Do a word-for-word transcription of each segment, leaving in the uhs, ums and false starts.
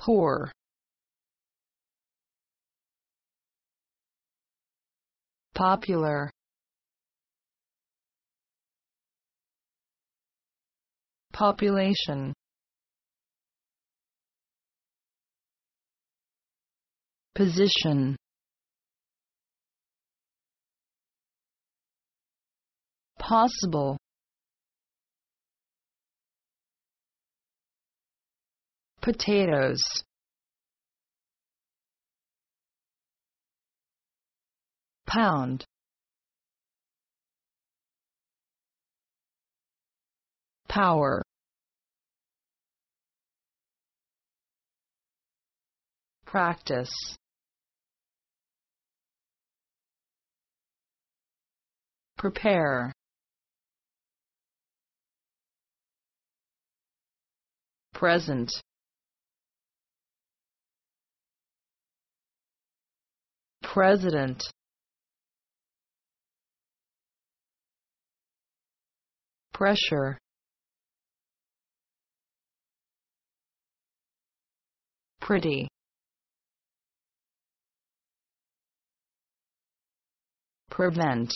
poor, popular, population, position, possible, potatoes, pound, power, practice, prepare, present, president, pressure, pretty, prevent,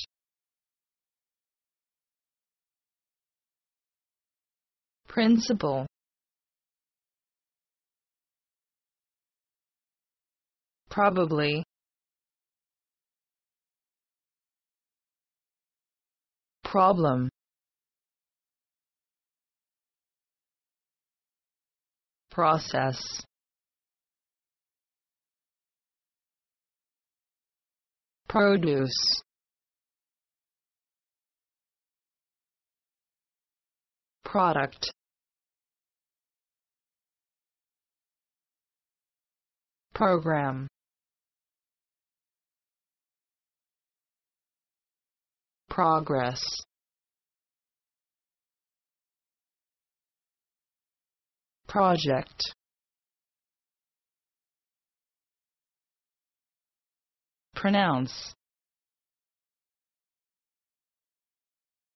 principle, probably, problem, process, produce, product, program, progress, project, pronounce,